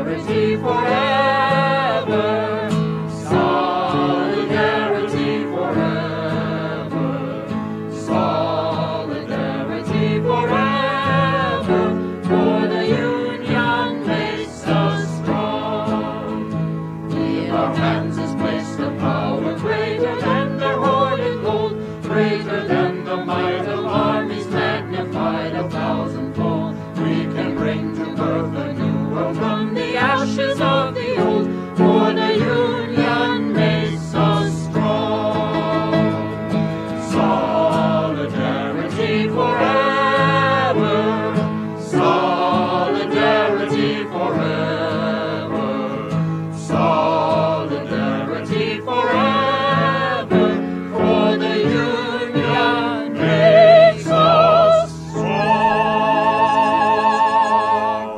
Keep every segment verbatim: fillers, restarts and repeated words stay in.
Solidarity forever. Solidarity forever. Solidarity forever. For the union makes us strong. In our hands is placed a power greater than their hoarded gold, greater than the might of armies magnified a thousandfold. We can bring to birth a new world from the ashes of the old, for the union makes us strong. Solidarity forever. Solidarity forever. Solidarity forever. For the union makes us strong.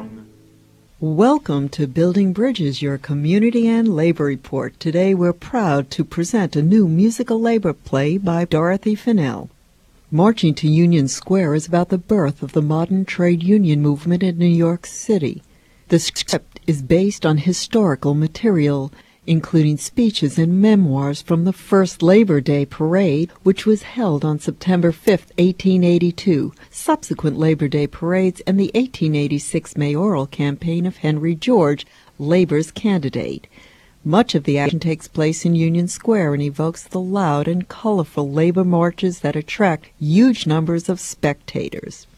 Welcome to Building Bridges, your community and labor report. Today we're proud to present a new musical labor play by Dorothy Fennell. Marching to Union Square is about the birth of the modern trade union movement in New York City. The script is based on historical material, including speeches and memoirs from the first Labor Day parade, which was held on September fifth, eighteen eighty-two, subsequent Labor Day parades, and the eighteen eighty-six mayoral campaign of Henry George, Labor's candidate. Much of the action takes place in Union Square and evokes the loud and colorful labor marches that attract huge numbers of spectators.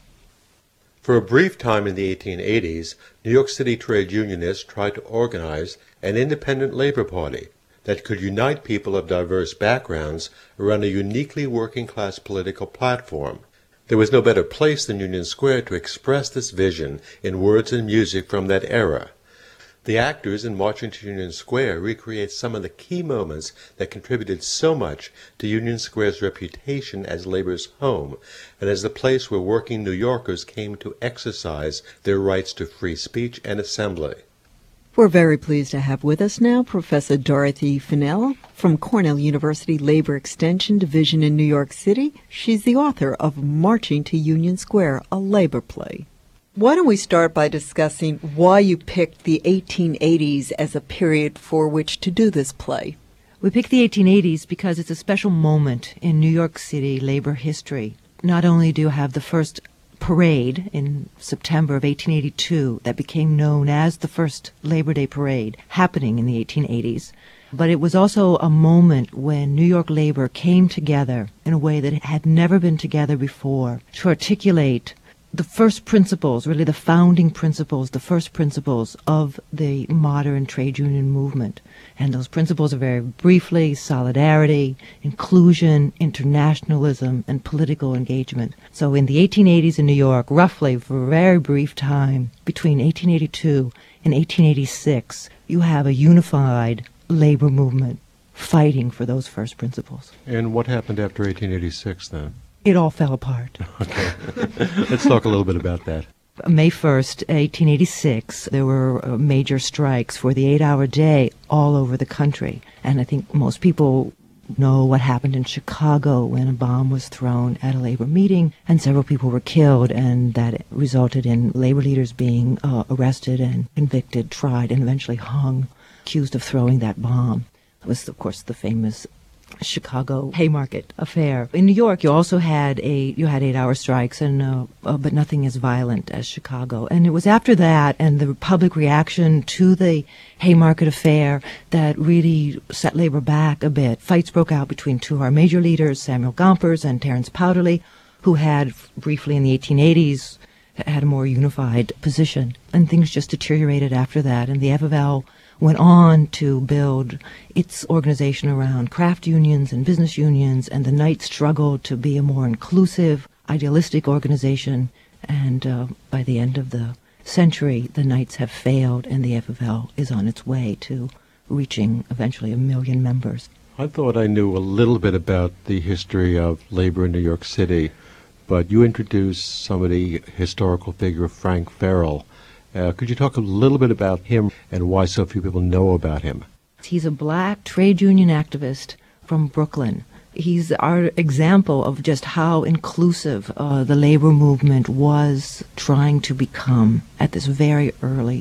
For a brief time in the eighteen eighties, New York City trade unionists tried to organize an independent labor party that could unite people of diverse backgrounds around a uniquely working-class political platform. There was no better place than Union Square to express this vision in words and music from that era. The actors in Marching to Union Square recreate some of the key moments that contributed so much to Union Square's reputation as labor's home and as the place where working New Yorkers came to exercise their rights to free speech and assembly. We're very pleased to have with us now Professor Dorothy Fennell from Cornell University Labor Extension Division in New York City. She's the author of Marching to Union Square, a labor play. Why don't we start by discussing why you picked the eighteen eighties as a period for which to do this play? We picked the eighteen eighties because it's a special moment in New York City labor history. Not only do you have the first parade in September of eighteen eighty-two that became known as the first Labor Day parade happening in the eighteen eighties, but it was also a moment when New York labor came together in a way that it had never been together before to articulate the first principles, really the founding principles, the first principles of the modern trade union movement. And those principles are very briefly solidarity, inclusion, internationalism, and political engagement. So in the eighteen eighties in New York, roughly for a very brief time, between eighteen eighty-two and eighteen eighty-six, you have a unified labor movement fighting for those first principles. And what happened after eighteen eighty-six then? It all fell apart. Okay. Let's talk a little bit about that. May first, eighteen eighty-six, there were uh, major strikes for the eight-hour day all over the country. And I think most people know what happened in Chicago when a bomb was thrown at a labor meeting and several people were killed, and that resulted in labor leaders being uh, arrested and convicted, tried, and eventually hung, accused of throwing that bomb. It was, of course, the famous Chicago Haymarket affair. In New York, you also had a you had eight-hour strikes, and uh, uh, but nothing as violent as Chicago. And it was after that, and the public reaction to the Haymarket affair, that really set labor back a bit. Fights broke out between two of our major leaders, Samuel Gompers and Terence Powderly, who had briefly in the eighteen eighties had a more unified position, and things just deteriorated after that. And the F F L went on to build its organization around craft unions and business unions, and the Knights struggled to be a more inclusive, idealistic organization. And uh, by the end of the century, the Knights have failed, and the F F L is on its way to reaching eventually a million members. I thought I knew a little bit about the history of labor in New York City, but you introduced somebody, historical figure Frank Farrell. Uh, could you talk a little bit about him and why so few people know about him? He's a black trade union activist from Brooklyn. He's our example of just how inclusive uh, the labor movement was trying to become at this very early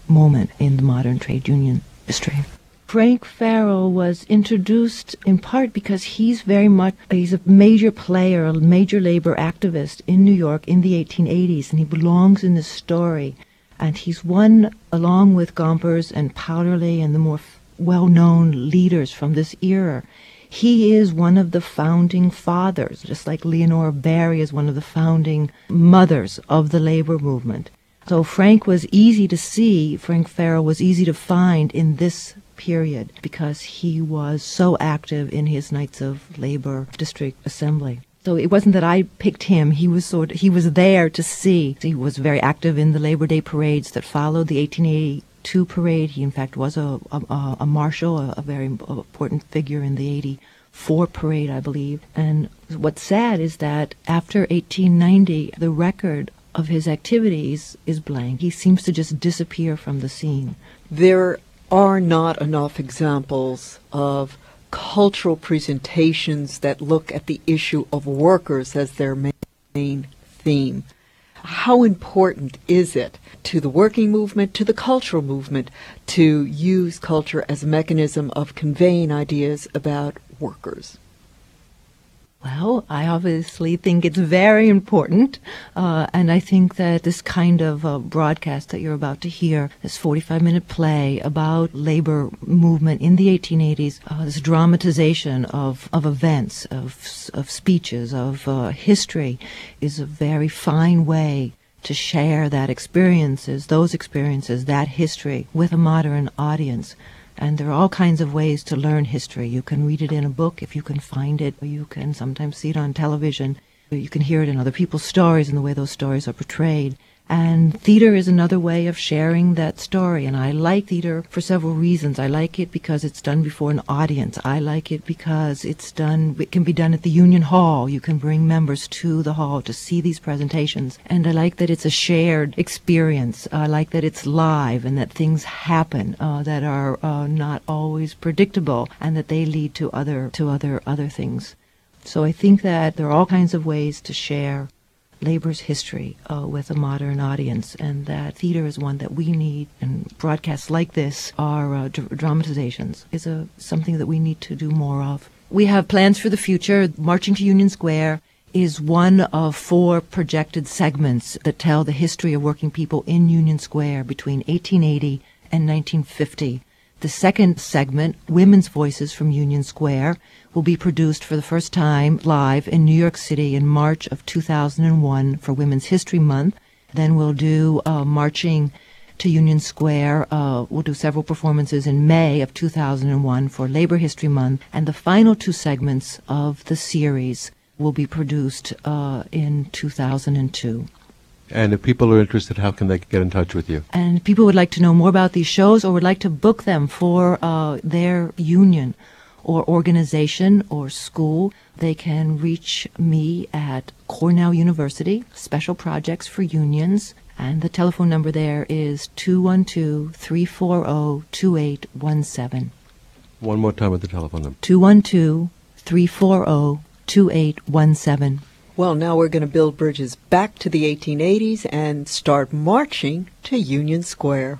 moment in the modern trade union history. Frank Farrell was introduced in part because he's very much, he's a major player, a major labor activist in New York in the eighteen eighties, and he belongs in this story. And he's one, along with Gompers and Powderly and the more f- well-known leaders from this era. He is one of the founding fathers, just like Leonora Barry is one of the founding mothers of the labor movement. So Frank was easy to see, Frank Farrell was easy to find in this period because he was so active in his Knights of Labor District Assembly. So it wasn't that I picked him. He was sort of, he was there to see. He was very active in the Labor Day parades that followed the eighteen eighty-two parade. He, in fact, was a, a, a marshal, a, a very important figure in the eighty-four parade, I believe. And what's sad is that after eighteen ninety, the record of his activities is blank. He seems to just disappear from the scene. There are not enough examples of cultural presentations that look at the issue of workers as their main theme. How important is it to the working movement, to the cultural movement, to use culture as a mechanism of conveying ideas about workers? Well, I obviously think it's very important, uh, and I think that this kind of uh, broadcast that you're about to hear, this forty-five minute play about labor movement in the eighteen eighties, uh, this dramatization of, of events, of, of speeches, of uh, history, is a very fine way to share that experiences, those experiences, that history with a modern audience. And there are all kinds of ways to learn history. You can read it in a book if you can find it. You can sometimes see it on television. You can hear it in other people's stories and the way those stories are portrayed. And theater is another way of sharing that story. And I like theater for several reasons. I like it because it's done before an audience. I like it because it's done, it can be done at the Union Hall. You can bring members to the hall to see these presentations. And I like that it's a shared experience. I like that it's live and that things happen uh, that are uh, not always predictable and that they lead to other, to other, other things. So I think that there are all kinds of ways to share labor's history uh, with a modern audience, and that theater is one that we need, and broadcasts like this are uh, dr- dramatizations is a something that we need to do more of. We have plans for the future. Marching to Union Square is one of four projected segments that tell the history of working people in Union Square between eighteen eighty and nineteen fifty. The second segment, Women's Voices from Union Square, will be produced for the first time live in New York City in March of two thousand one for Women's History Month. Then we'll do uh, Marching to Union Square. Uh, we'll do several performances in May of two thousand one for Labor History Month. And the final two segments of the series will be produced uh, in two thousand two. And if people are interested, how can they get in touch with you? And people would like to know more about these shows or would like to book them for uh, their union or organization or school, they can reach me at Cornell University, Special Projects for Unions, and the telephone number there is two one two, three four zero, two eight one seven. One more time with the telephone number. two one two, three four zero, two eight one seven. Well, now we're going to build bridges back to the eighteen eighties and start marching to Union Square.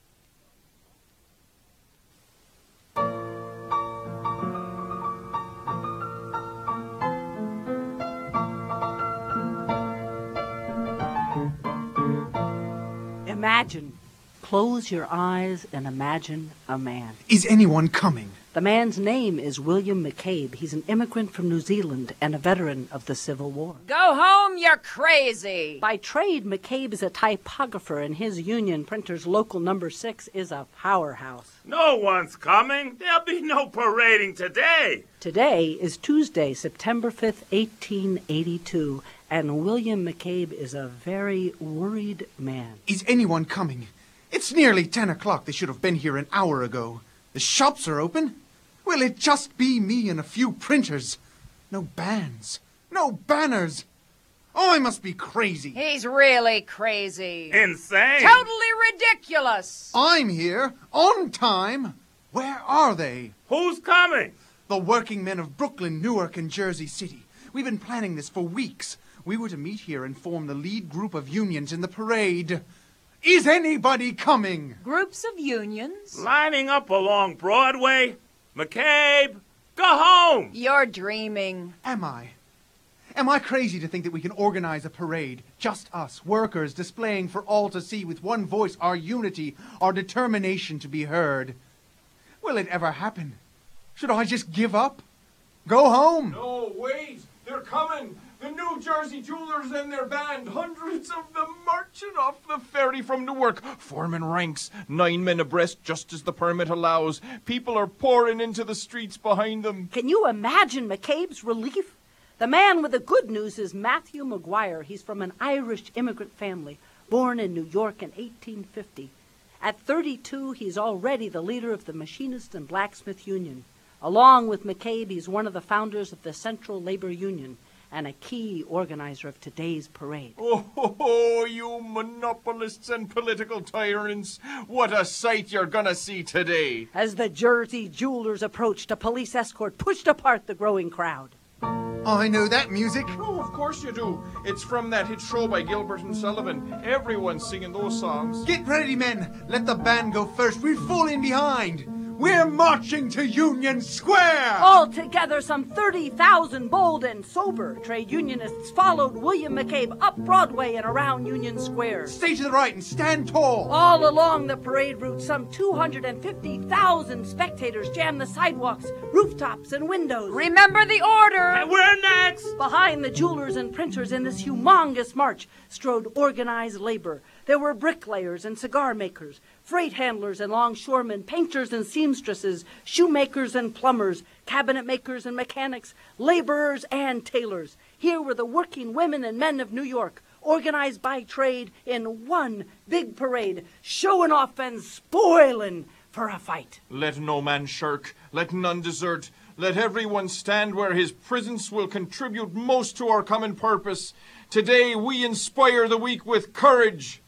Imagine. Close your eyes and imagine a man. Is anyone coming? The man's name is William McCabe. He's an immigrant from New Zealand and a veteran of the Civil War. Go home, you're crazy! By trade, McCabe is a typographer, and his union, Printers Local Number six, is a powerhouse. No one's coming. There'll be no parading today. Today is Tuesday, September fifth, eighteen eighty-two, and William McCabe is a very worried man. Is anyone coming? It's nearly ten o'clock. They should have been here an hour ago. The shops are open. Will it just be me and a few printers? No bands. No banners. Oh, I must be crazy. He's really crazy. Insane. Totally ridiculous. I'm here, on time. Where are they? Who's coming? The working men of Brooklyn, Newark, and Jersey City. We've been planning this for weeks. We were to meet here and form the lead group of unions in the parade. Is anybody coming? Groups of unions. Lining up along Broadway. McCabe, go home! You're dreaming. Am I? Am I crazy to think that we can organize a parade, just us, workers, displaying for all to see with one voice our unity, our determination to be heard? Will it ever happen? Should I just give up? Go home? No, wait! They're coming! The New Jersey Jewelers and their band, hundreds of them marching off the ferry from Newark, forming ranks, nine men abreast just as the permit allows. People are pouring into the streets behind them. Can you imagine McCabe's relief? The man with the good news is Matthew McGuire. He's from an Irish immigrant family, born in New York in eighteen fifty. At thirty-two, he's already the leader of the Machinist and Blacksmith Union. Along with McCabe, he's one of the founders of the Central Labor Union and a key organizer of today's parade. Oh, ho, ho, you monopolists and political tyrants. What a sight you're gonna see today. As the Jersey Jewelers approached, a police escort pushed apart the growing crowd. I know that music. Oh, of course you do. It's from that hit show by Gilbert and Sullivan. Everyone's singing those songs. Get ready, men. Let the band go first. We fall in behind. We're marching to Union Square! Altogether, some thirty thousand bold and sober trade unionists followed William McCabe up Broadway and around Union Square. Stay to the right and stand tall. All along the parade route, some two hundred fifty thousand spectators jammed the sidewalks, rooftops, and windows. Remember the order! And we're next! Behind the jewelers and printers in this humongous march strode organized labor. There were bricklayers and cigar makers, freight handlers and longshoremen, painters and seamstresses, shoemakers and plumbers, cabinet makers and mechanics, laborers and tailors. Here were the working women and men of New York, organized by trade in one big parade, showing off and spoiling for a fight. Let no man shirk, let none desert, let everyone stand where his presence will contribute most to our common purpose. Today we inspire the weak with courage.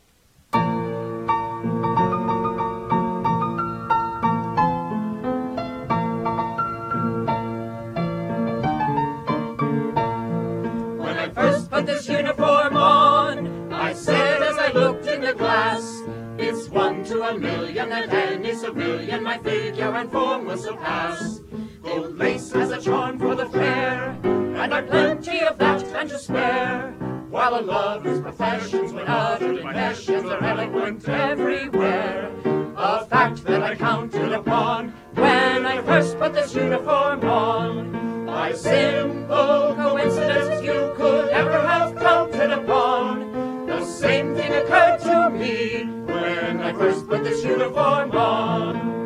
Put this uniform on, I said as I looked in the glass. It's one to a million that any civilian my figure and form will surpass. Gold lace has a charm for the fair, and I've plenty of that and to spare. While a lover's professions when uttered in passions are eloquent everywhere. A fact that I counted upon when I first put this uniform on. By simple coincidence you could ever have counted upon. The same thing occurred to me when I first put this uniform on.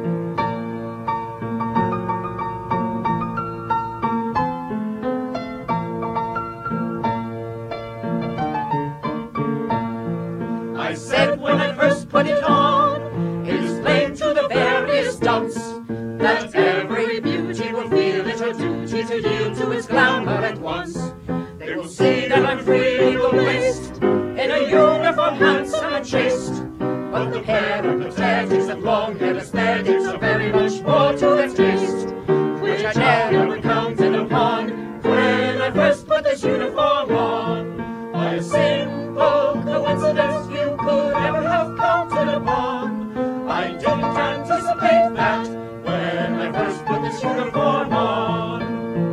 I said when I first put it on, it is plain to the various dunce that every beauty will feel it her duty to yield to its glamour at once. They will see that I'm free eagle waist, in a uniform handsome and chaste. But the hair and the tattoos and long hair aesthetics are very much more to their taste, which I never counted upon when I first put this uniform on. By a simple coincidence you could ever have counted upon. I didn't anticipate that when I first put this uniform on.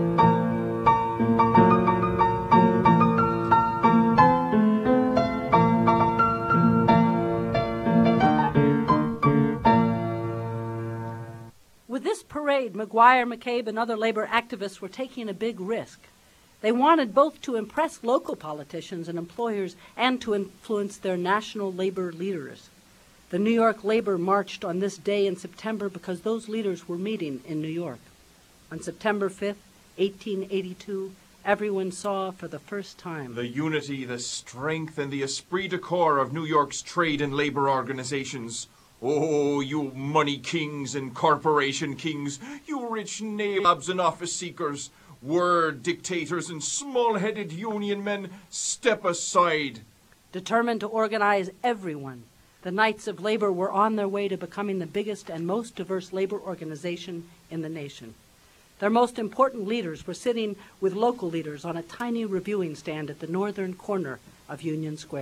With this parade, McGuire, McCabe, and other labor activists were taking a big risk. They wanted both to impress local politicians and employers and to influence their national labor leaders. The New York Labor marched on this day in September because those leaders were meeting in New York. On September fifth, eighteen eighty-two, everyone saw for the first time the unity, the strength, and the esprit de corps of New York's trade and labor organizations. Oh, you money kings and corporation kings, you rich nabobs and office seekers, word dictators and small-headed union men, step aside. Determined to organize everyone, the Knights of Labor were on their way to becoming the biggest and most diverse labor organization in the nation. Their most important leaders were sitting with local leaders on a tiny reviewing stand at the northern corner of Union Square.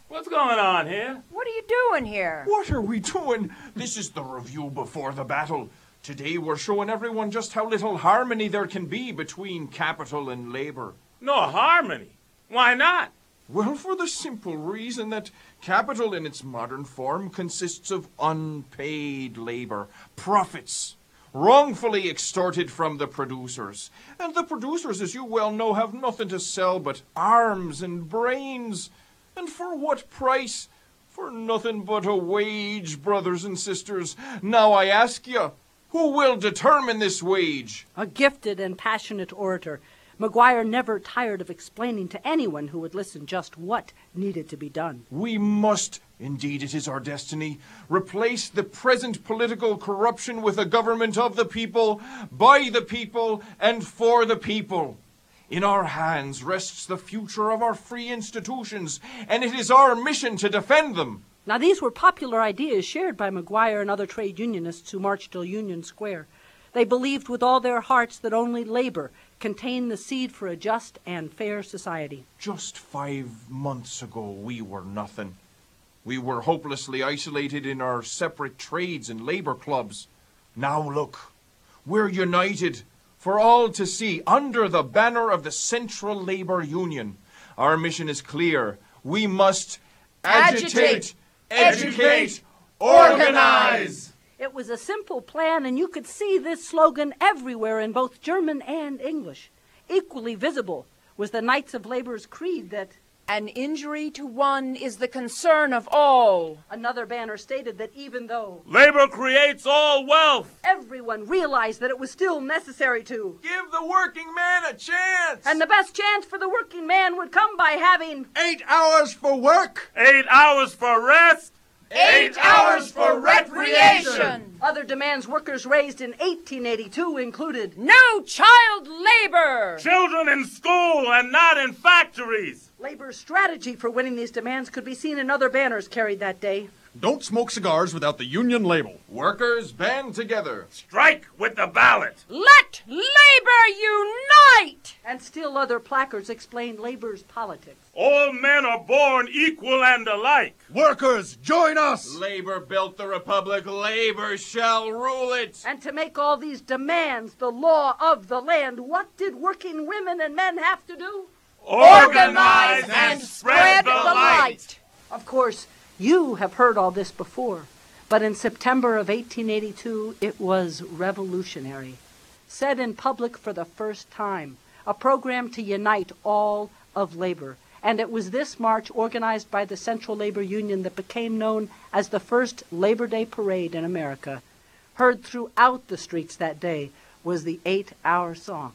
What's going on here? What are you doing here? What are we doing? This is the review before the battle. Today we're showing everyone just how little harmony there can be between capital and labor. No harmony. Why not? Well, for the simple reason that capital in its modern form consists of unpaid labor, profits, wrongfully extorted from the producers. And the producers, as you well know, have nothing to sell but arms and brains. And for what price? For nothing but a wage, brothers and sisters. Now I ask you, who will determine this wage? A gifted and passionate orator, Maguire never tired of explaining to anyone who would listen just what needed to be done. We must, indeed it is our destiny, replace the present political corruption with a government of the people, by the people, and for the people. In our hands rests the future of our free institutions, and it is our mission to defend them. Now, these were popular ideas shared by Maguire and other trade unionists who marched to Union Square. They believed with all their hearts that only labor contained the seed for a just and fair society. Just five months ago, we were nothing. We were hopelessly isolated in our separate trades and labor clubs. Now look, we're united for all to see under the banner of the Central Labor Union. Our mission is clear. We must agitate, Agitate, educate, organize. It was a simple plan, and you could see this slogan everywhere in both German and English. Equally visible was the Knights of Labor's creed that An injury to one is the concern of all. another banner stated that even though Labor creates all wealth. everyone realized that it was still necessary to, Give the working man a chance. and the best chance for the working man would come by having Eight hours for work. Eight hours for rest. Eight hours for recreation. other demands workers raised in eighteen eighty-two included No child labor. Children in school and not in factories. labor's strategy for winning these demands could be seen in other banners carried that day. Don't smoke cigars without the union label. Workers band together. Strike with the ballot. Let labor unite. And still other placards explained labor's politics. All men are born equal and alike. Workers, join us! Labor built the republic. Labor shall rule it. And to make all these demands the law of the land, what did working women and men have to do? Organize and spread the light. Of course, you have heard all this before, but in September of eighteen eighty-two, it was revolutionary. Said in public for the first time, a program to unite all of labor. And it was this march organized by the Central Labor Union that became known as the first Labor Day Parade in America. Heard throughout the streets that day was the eight-hour song.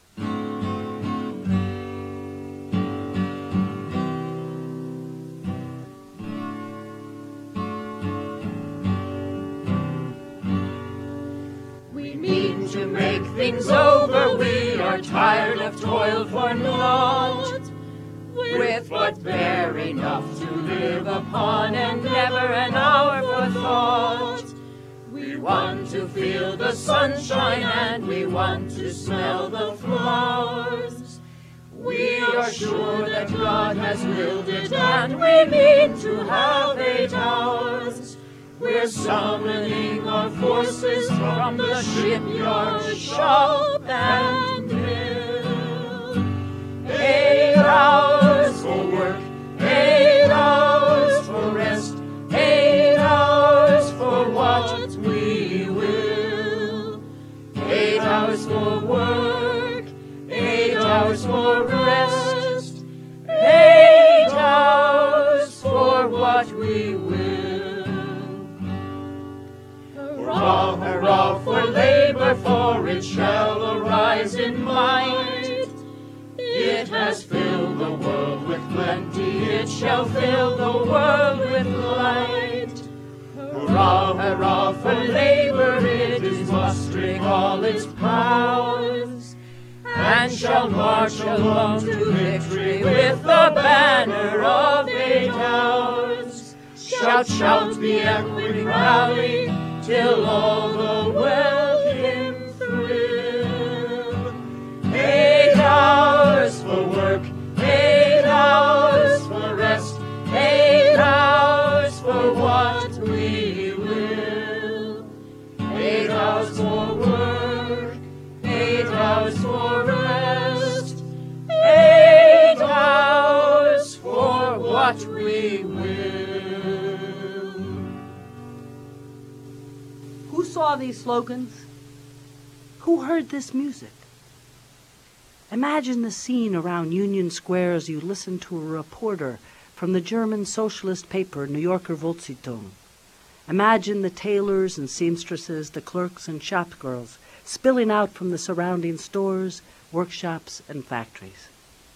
We mean to make things over. We are tired of toil for naught. With but bare enough to live upon and never an hour for thought. We want to feel the sunshine and we want to smell the flowers. We are sure that God has willed it and we mean to have eight hours. We're summoning our forces from the shipyard, shop, and mill. Eight hours for work, eight hours for rest, eight hours for what we will. Eight hours for work, eight hours for rest, eight hours for what we will. Hurrah, hurrah for labor, for it shall arise in might. It has filled the world with plenty, it shall fill the world with light. Hurrah, hurrah for labor, it is mustering all its powers, and shall march along to victory with the banner of eight hours. Shout, shout, the echoing rally, till all the welkin thrill. Eight hours for work, eight hours for rest, eight saw these slogans? Who heard this music? Imagine the scene around Union Square as you listen to a reporter from the German socialist paper New Yorker Volkszeitung. Imagine the tailors and seamstresses, the clerks and shopgirls spilling out from the surrounding stores, workshops, and factories.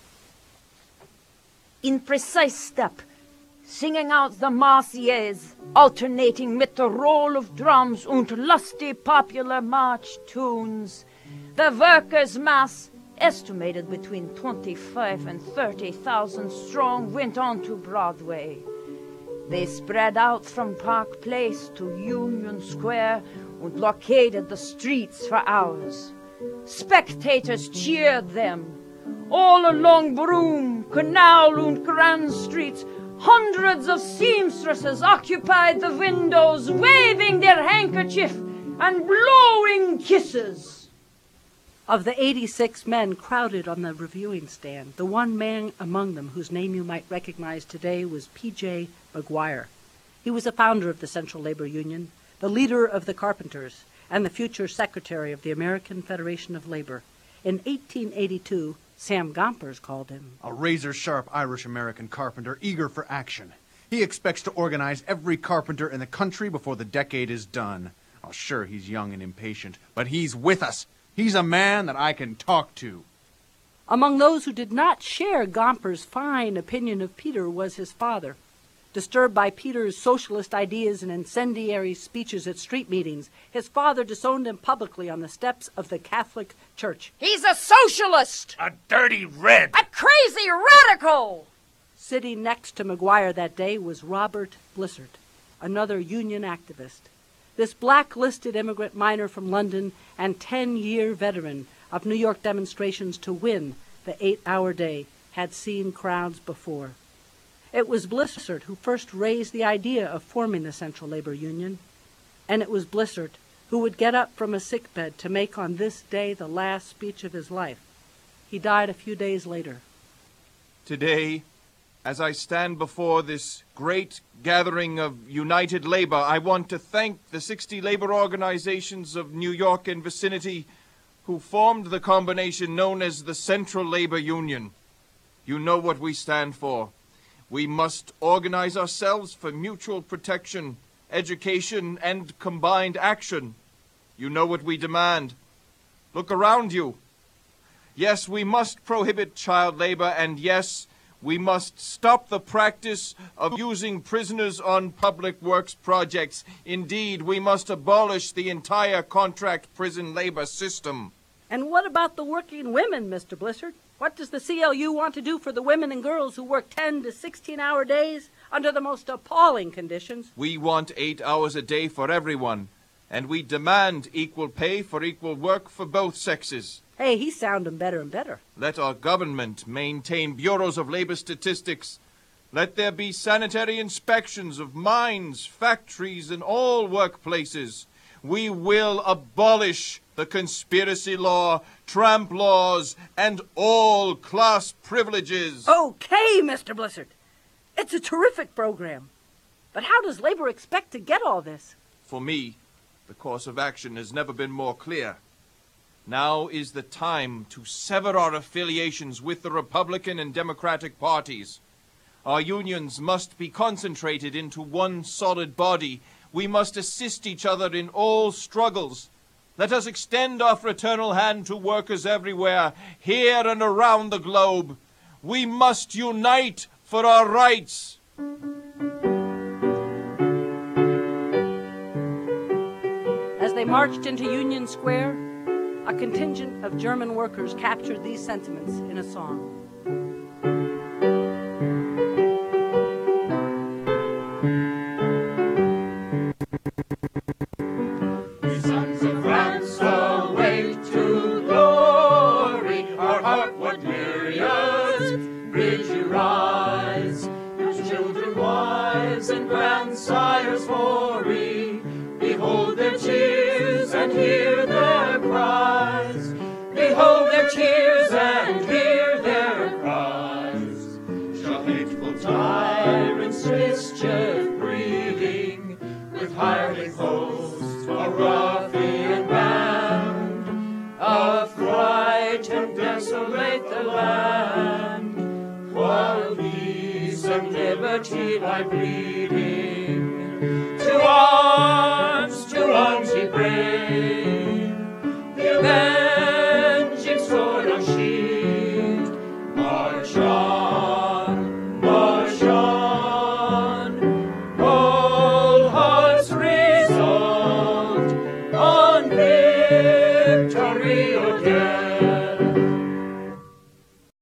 In precise step, singing out the Marseillaise, alternating with the roll of drums and lusty popular march tunes, the workers' mass, estimated between twenty-five and thirty thousand strong, went on to Broadway. They spread out from Park Place to Union Square and blockaded the streets for hours. Spectators cheered them. All along Broome, Canal, and Grand Streets, hundreds of seamstresses occupied the windows, waving their handkerchief and blowing kisses. Of the eighty-six men crowded on the reviewing stand, the one man among them whose name you might recognize today was P J McGuire. He was a founder of the Central Labor Union, the leader of the carpenters, and the future secretary of the American Federation of Labor. In eighteen eighty-two, Sam Gompers called him a razor-sharp Irish-American carpenter eager for action. He expects to organize every carpenter in the country before the decade is done. Oh, sure, he's young and impatient, but he's with us. He's a man that I can talk to. Among those who did not share Gompers' fine opinion of Peter was his father. Disturbed by Peter's socialist ideas and incendiary speeches at street meetings, his father disowned him publicly on the steps of the Catholic Church. He's a socialist! A dirty red! A crazy radical! Sitting next to McGuire that day was Robert Blissert, another union activist. This blacklisted immigrant miner from London and ten-year veteran of New York demonstrations to win the eight-hour day had seen crowds before. It was Blissert who first raised the idea of forming the Central Labor Union, and it was Blissert who would get up from a sickbed to make on this day the last speech of his life. He died a few days later. Today, as I stand before this great gathering of united labor, I want to thank the sixty labor organizations of New York and vicinity who formed the combination known as the Central Labor Union. You know what we stand for. We must organize ourselves for mutual protection, education, and combined action. You know what we demand. Look around you. Yes, we must prohibit child labor, and yes, we must stop the practice of using prisoners on public works projects. Indeed, we must abolish the entire contract prison labor system. And what about the working women, Mister Blissert? What does the C L U want to do for the women and girls who work ten to sixteen-hour days under the most appalling conditions? We want eight hours a day for everyone, and we demand equal pay for equal work for both sexes. Hey, he's sounding better and better. Let our government maintain bureaus of labor statistics. Let there be sanitary inspections of mines, factories, and all workplaces. We will abolish the conspiracy law, tramp laws, and all class privileges. Okay, Mister Blissert. It's a terrific program. But how does labor expect to get all this? For me, the course of action has never been more clear. Now is the time to sever our affiliations with the Republican and Democratic parties. Our unions must be concentrated into one solid body. We must assist each other in all struggles. Let us extend our fraternal hand to workers everywhere, here and around the globe. We must unite for our rights. As they marched into Union Square, a contingent of German workers captured these sentiments in a song. We sons of France await to glory, our heartward myriads, bridge you rise, whose children, wives, and grandsires hoary, behold their cheers and hear their cries. Behold their cheers and hear their cries. Shall hateful tyrants mischief breeding, with hireling hosts, a rough and liberty lie bleeding.